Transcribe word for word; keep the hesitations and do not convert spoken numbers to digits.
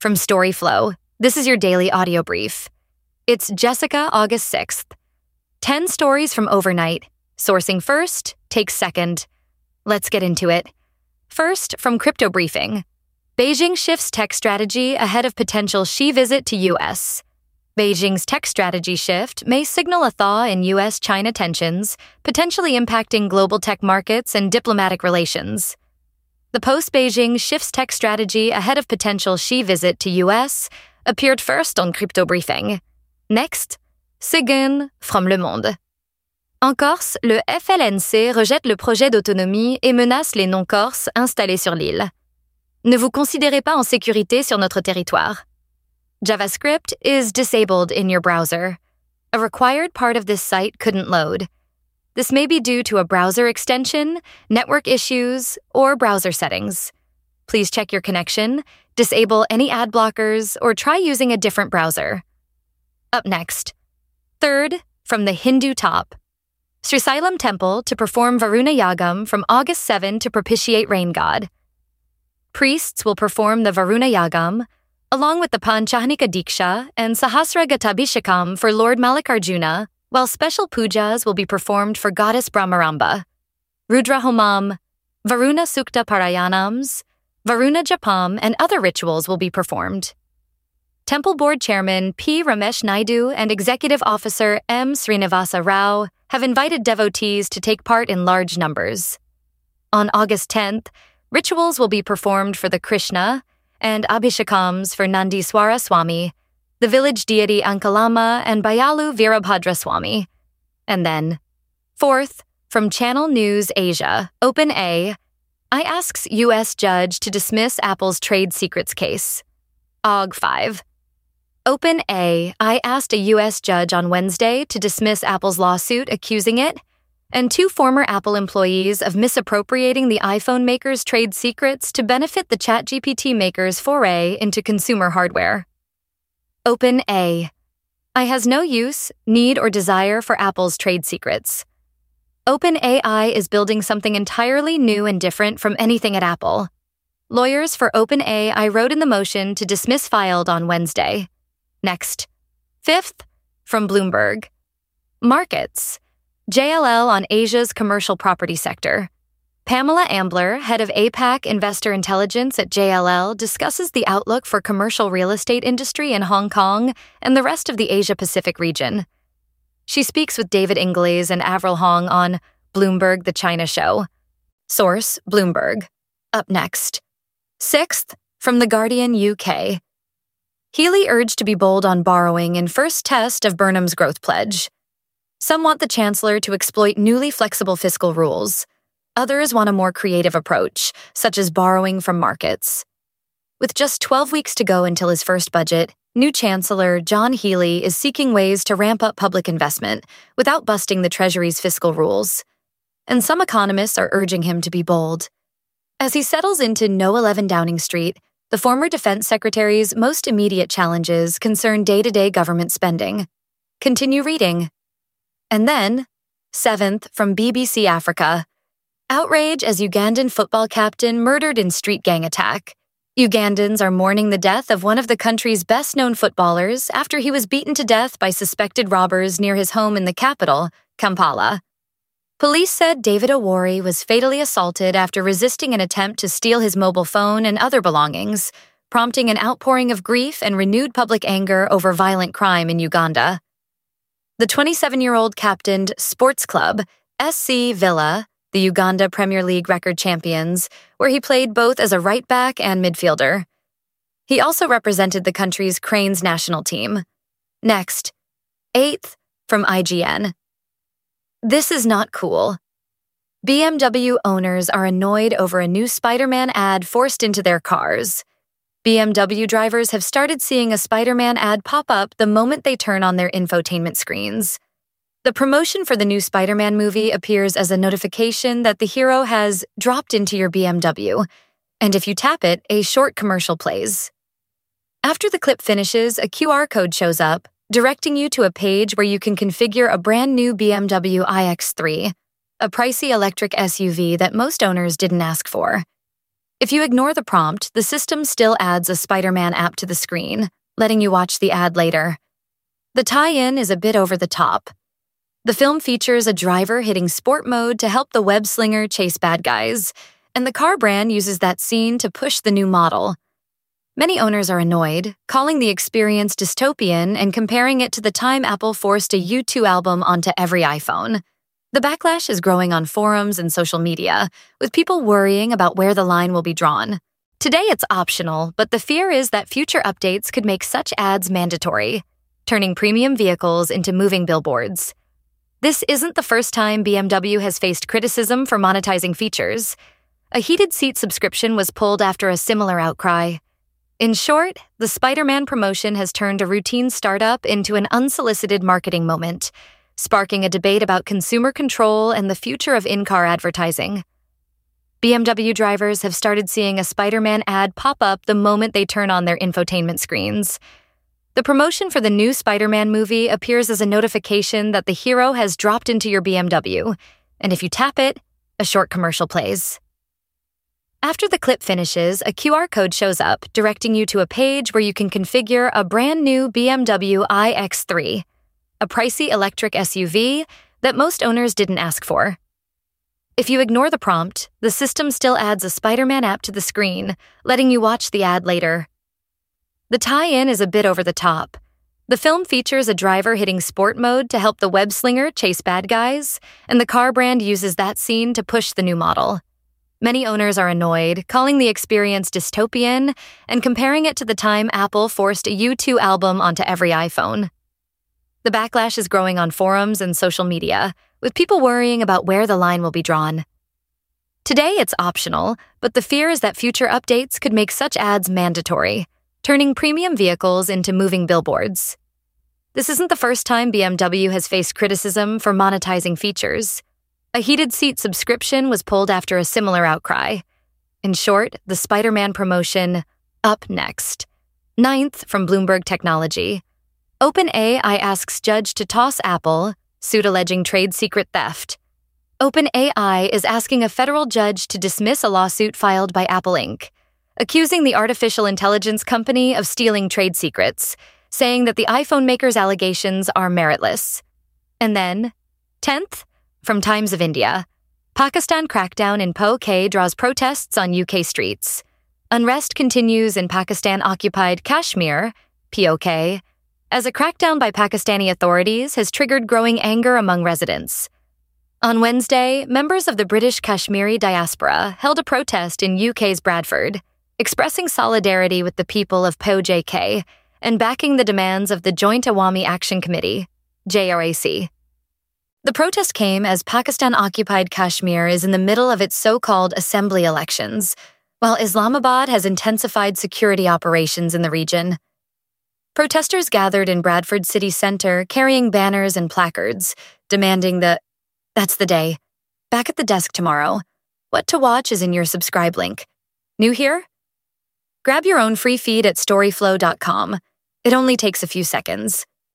From Storyflow, this is your daily audio brief. It's Jessica, August sixth. ten stories from overnight. Sourcing first, takes second. Let's get into it. First, from Crypto Briefing. Beijing shifts tech strategy ahead of potential Xi visit to U S. Beijing's tech strategy shift may signal a thaw in U S China tensions, potentially impacting global tech markets and diplomatic relations. The post-Beijing shifts tech strategy ahead of potential Xi visit to U S appeared first on Crypto Briefing. Next, Séguin from Le Monde. En Corse, le F L N C rejette le projet d'autonomie et menace les non-corses installés sur l'île. Ne vous considérez pas en sécurité sur notre territoire. JavaScript is disabled in your browser. A required part of this site couldn't load. This may be due to a browser extension, network issues, or browser settings. Please check your connection, disable any ad blockers, or try using a different browser. Up next. Third, from the Hindu top. Srisailam Temple to perform Varuna Yagam from August seventh to propitiate rain god. Priests will perform the Varuna Yagam, along with the Panchahanika Diksha and Sahasragathabhishekam for Lord Mallikarjuna, while special pujas will be performed for goddess Brahmaramba. Rudra Homam, Varuna Sukta Parayanams, Varuna Japam, and other rituals will be performed. Temple Board Chairman P. Ramesh Naidu and Executive Officer M. Srinivasa Rao have invited devotees to take part in large numbers. On August tenth, rituals will be performed for the Krishna and Abhishekams for Nandiswara Swami, the village deity Ankalama, and Bayalu Virabhadra Swami. And then, fourth, from Channel News Asia, OpenAI, I asks U S judge to dismiss Apple's trade secrets case. O G five. OpenAI, I asked a U S judge on Wednesday to dismiss Apple's lawsuit accusing it and two former Apple employees of misappropriating the iPhone maker's trade secrets to benefit the ChatGPT maker's foray into consumer hardware. OpenAI, I has no use, need, or desire for Apple's trade secrets. OpenAI is building something entirely new and different from anything at Apple. Lawyers for OpenAI wrote in the motion to dismiss filed on Wednesday. Next. Fifth, from Bloomberg. Markets. J L L on Asia's commercial property sector. Pamela Ambler, head of APAC Investor Intelligence at J L L, discusses the outlook for commercial real estate industry in Hong Kong and the rest of the Asia-Pacific region. She speaks with David Ingles and Avril Hong on Bloomberg The China Show. Source, Bloomberg. Up next. Sixth, from The Guardian U K. Healey urged to be bold on borrowing in first test of Burnham's growth pledge. Some want the Chancellor to exploit newly flexible fiscal rules. Others want a more creative approach, such as borrowing from markets. With just twelve weeks to go until his first budget, new Chancellor John Healey is seeking ways to ramp up public investment without busting the Treasury's fiscal rules. And some economists are urging him to be bold. As he settles into No eleven Downing Street, the former Defense Secretary's most immediate challenges concern day-to-day government spending. Continue reading. And then, seventh, from B B C Africa. Outrage as Ugandan football captain murdered in street gang attack. Ugandans are mourning the death of one of the country's best-known footballers after he was beaten to death by suspected robbers near his home in the capital, Kampala. Police said David Owori was fatally assaulted after resisting an attempt to steal his mobile phone and other belongings, prompting an outpouring of grief and renewed public anger over violent crime in Uganda. The twenty-seven-year-old captained Sports Club, S C Villa, the Uganda Premier League record champions, where he played both as a right back and midfielder. He also represented the country's Cranes national team. Next. Eighth, from I G N. This is not cool. B M W owners are annoyed over a new Spider-Man ad forced into their cars. B M W drivers have started seeing a Spider-Man ad pop up the moment they turn on their infotainment screens. The promotion for the new Spider-Man movie appears as a notification that the hero has dropped into your B M W, and if you tap it, a short commercial plays. After the clip finishes, a Q R code shows up, directing you to a page where you can configure a brand new B M W i X three, a pricey electric S U V that most owners didn't ask for. If you ignore the prompt, the system still adds a Spider-Man app to the screen, letting you watch the ad later. The tie-in is a bit over the top. The film features a driver hitting sport mode to help the web slinger chase bad guys, and the car brand uses that scene to push the new model. Many owners are annoyed, calling the experience dystopian and comparing it to the time Apple forced a U two album onto every iPhone. The backlash is growing on forums and social media, with people worrying about where the line will be drawn. Today it's optional, but the fear is that future updates could make such ads mandatory, turning premium vehicles into moving billboards. This isn't the first time B M W has faced criticism for monetizing features. A heated seat subscription was pulled after a similar outcry. In short, the Spider-Man promotion has turned a routine startup into an unsolicited marketing moment, sparking a debate about consumer control and the future of in-car advertising. B M W drivers have started seeing a Spider-Man ad pop up the moment they turn on their infotainment screens. The promotion for the new Spider-Man movie appears as a notification that the hero has dropped into your B M W, and if you tap it, a short commercial plays. After the clip finishes, a Q R code shows up, directing you to a page where you can configure a brand new B M W i X three, a pricey electric S U V that most owners didn't ask for. If you ignore the prompt, the system still adds a Spider-Man app to the screen, letting you watch the ad later. The tie-in is a bit over the top. The film features a driver hitting sport mode to help the web slinger chase bad guys, and the car brand uses that scene to push the new model. Many owners are annoyed, calling the experience dystopian and comparing it to the time Apple forced a U two album onto every iPhone. The backlash is growing on forums and social media, with people worrying about where the line will be drawn. Today it's optional, but the fear is that future updates could make such ads mandatory, turning premium vehicles into moving billboards. This isn't the first time B M W has faced criticism for monetizing features. A heated seat subscription was pulled after a similar outcry. In short, the Spider-Man promotion, up next. Ninth from Bloomberg Technology. OpenAI asks judge to toss Apple, suit alleging trade secret theft. OpenAI is asking a federal judge to dismiss a lawsuit filed by Apple Incorporated, accusing the artificial intelligence company of stealing trade secrets, saying that the iPhone maker's allegations are meritless. And then, tenth, from Times of India, Pakistan crackdown in P O K draws protests on U K streets. Unrest continues in Pakistan-occupied Kashmir, P O K, as a crackdown by Pakistani authorities has triggered growing anger among residents. On Wednesday, members of the British Kashmiri diaspora held a protest in U K's Bradford, expressing solidarity with the people of P O J K and backing the demands of the Joint Awami Action Committee, J R A C. The protest came as Pakistan-occupied Kashmir is in the middle of its so-called assembly elections, while Islamabad has intensified security operations in the region. Protesters gathered in Bradford city center carrying banners and placards, demanding the, that's the day, back at the desk tomorrow. What to watch is in your subscribe link. New here? Grab your own free feed at storyflow dot com. It only takes a few seconds.